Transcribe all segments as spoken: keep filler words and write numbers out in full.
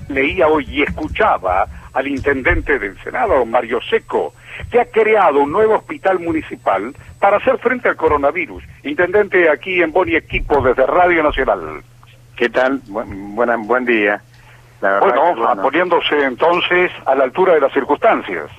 leía hoy y escuchaba al intendente del Senado, Mario Secco, que ha creado un nuevo hospital municipal para hacer frente al coronavirus. Intendente, aquí en Boni Equipo, desde Radio Nacional. ¿Qué tal? Buen, buena, buen día. La verdad bueno, que, bueno, poniéndose entonces a la altura de las circunstancias.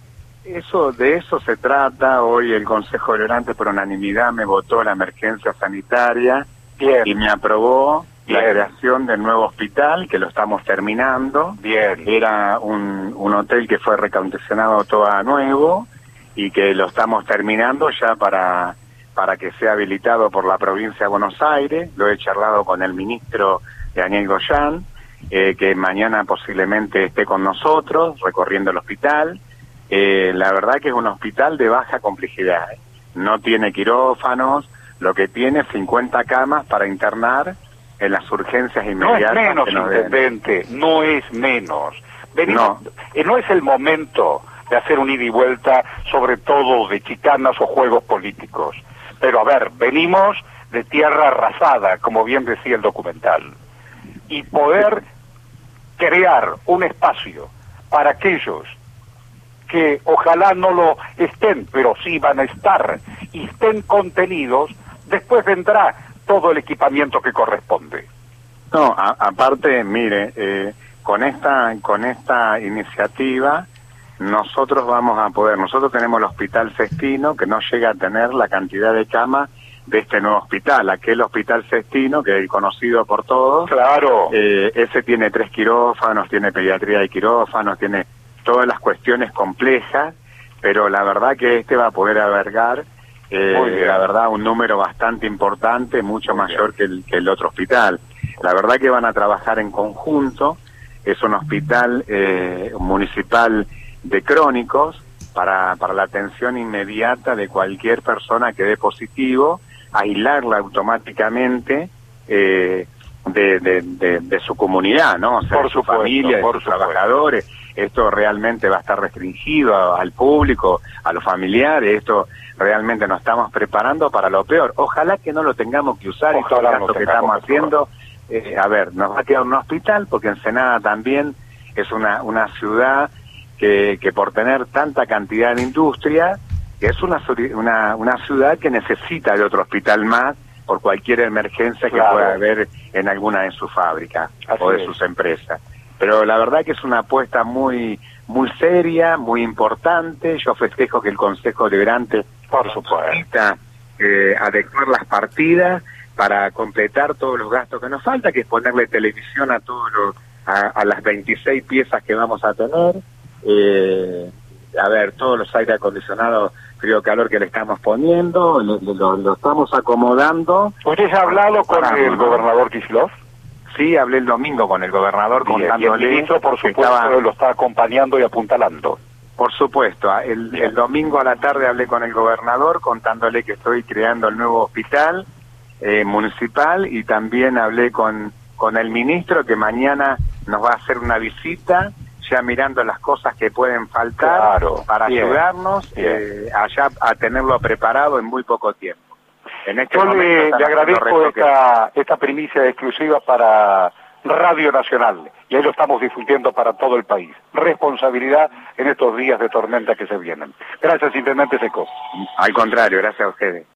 Eso, de eso se trata. Hoy el Consejo Deliberante por unanimidad me votó la emergencia sanitaria. Bien. Y me aprobó Bien. la creación del nuevo hospital, que lo estamos terminando. Bien. Era un, un hotel que fue recondicionado todo a nuevo y que lo estamos terminando ya para, para que sea habilitado por la provincia de Buenos Aires. Lo he charlado con el ministro Daniel Goyán, eh, que mañana posiblemente esté con nosotros recorriendo el hospital. Eh, la verdad que es un hospital de baja complejidad, ¿eh? No tiene quirófanos, lo que tiene es cincuenta camas para internar en las urgencias inmediatas. No es menos, que nos intendente, den. no es menos. Venimos, No. eh, no es el momento de hacer un ida y vuelta, sobre todo de chicanas o juegos políticos. Pero a ver, venimos de tierra arrasada, como bien decía el documental. Y poder crear un espacio para aquellos que ojalá no lo estén, pero sí van a estar, y estén contenidos, después vendrá todo el equipamiento que corresponde. No, a, aparte, mire, eh, con esta con esta iniciativa nosotros vamos a poder, nosotros tenemos el Hospital Sestino, que no llega a tener la cantidad de camas de este nuevo hospital. Aquel Hospital Sestino, que es conocido por todos, Claro. eh, ese tiene tres quirófanos, tiene pediatría de quirófanos, tiene todas las cuestiones complejas, pero la verdad que este va a poder albergar, eh, la verdad, un número bastante importante, mucho Muy mayor que el, que el otro hospital. La verdad que van a trabajar en conjunto. Es un hospital eh, municipal de crónicos para, para la atención inmediata de cualquier persona que dé positivo, aislarla automáticamente eh, de, de, de, de su comunidad, ¿no? O sea, por de su supuesto, familia, de por sus supuesto. trabajadores. Esto realmente va a estar restringido a, al público, a los familiares. Esto realmente nos estamos preparando para lo peor. Ojalá que no lo tengamos que usar. Ojalá en todo el caso no que tengamos estamos que usar. haciendo. Eh, a ver, nos va a quedar un hospital porque Ensenada también es una, una ciudad que, que por tener tanta cantidad de industria, que es una, una, una ciudad que necesita de otro hospital más por cualquier emergencia Claro. que pueda haber en alguna de sus fábricas Así o de es. sus empresas. Pero la verdad que es una apuesta muy muy seria, muy importante. Yo festejo que el Consejo Deliberante Por supuesto. eh, adecuar las partidas para completar todos los gastos que nos falta, que es ponerle televisión a todos los, a, a las veintiséis piezas que vamos a tener. Eh, a ver, todos los aire acondicionados, frío calor que le estamos poniendo, lo, lo, lo estamos acomodando. ¿Usted ha hablado con Paramos, el ¿no? gobernador Kicillof? Sí, hablé el domingo con el gobernador Bien, y el contándole ministro, por que supuesto, estaba- lo está acompañando y apuntalando. Por supuesto, el, el domingo a la tarde hablé con el gobernador contándole que estoy creando el nuevo hospital eh, municipal, y también hablé con, con el ministro que mañana nos va a hacer una visita, ya mirando las cosas que pueden faltar Claro, para bien, ayudarnos bien. eh, allá a tenerlo preparado en muy poco tiempo. En este Yo momento le, están le haciendo agradezco retoques. esta, esta primicia exclusiva para Radio Nacional, y ahí lo estamos difundiendo para todo el país. Responsabilidad en estos días de tormenta que se vienen. Gracias, Intendente Secco. Al contrario, gracias a ustedes.